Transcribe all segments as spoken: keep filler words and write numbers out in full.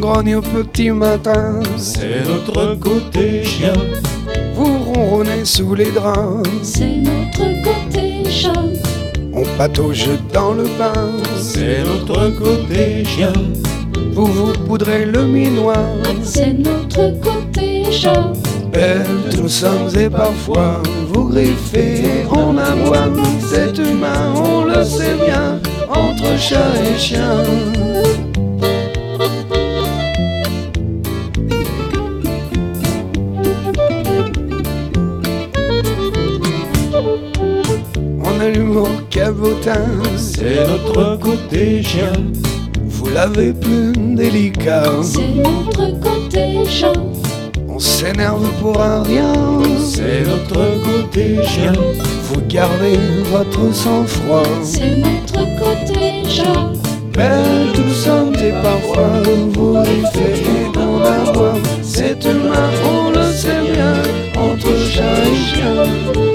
grogne au petit matin. C'est notre côté chien. Vous ronronnez sous les draps. C'est notre côté chat. On patauge dans le bain. C'est notre côté chien. Vous vous poudrez le minois. C'est notre côté chat. Belles nous sommes et parfois vous griffez, on aboie. C'est humain, on le sait bien, entre chat et chien. On a l'humour cabotin. C'est notre côté chien. Vous l'avez plus délicat. C'est notre côté chat. On s'énerve pour un rien. C'est notre côté chien. Vous gardez votre sang-froid. C'est notre côté chat. Belle nous sommes et parfois vous riffez, on aboie. C'est humain, on le sait bien, entre chat et chien.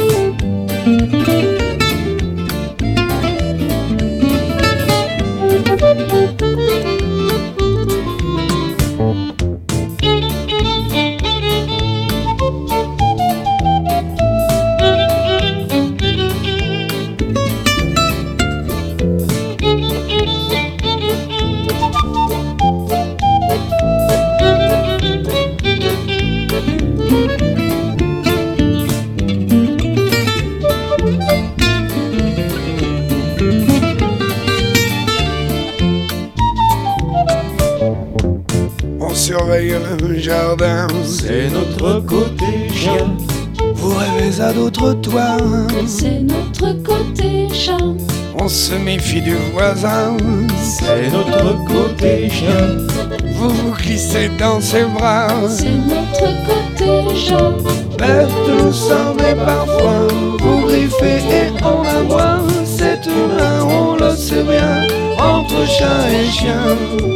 On surveille le jardin. C'est notre côté chien. Vous rêvez à d'autres toits. C'est notre côté chat. On se méfie du voisin. C'est notre côté chien. Vous vous glissez dans ses bras. C'est notre côté chat. Bête nous sommes et parfois vous griffez et on aboie. C'est humain, on le sait bien, entre chat et chien.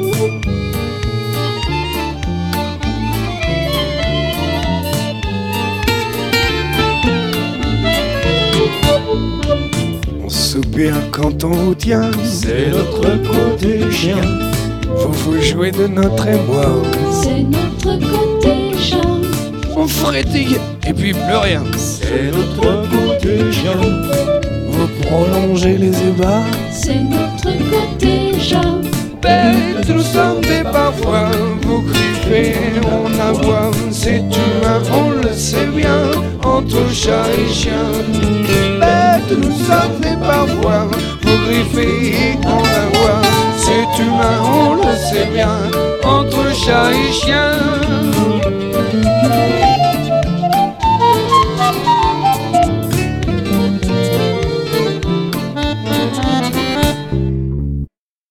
On soupire quand on vous tient. C'est notre côté chien. Vous vous jouez de notre émoi. C'est notre côté chat. On frétille et puis plus rien. C'est notre côté chien. Vous prolongez les ébats. C'est notre côté chat. Bête nous sommes et parfois vous griffez, on aboie. C'est humain, on le sait bien, entre chat et chien. Bête nous sommes et parfois vous griffez, on aboie. C'est humain, on le sait bien, entre chat et chien.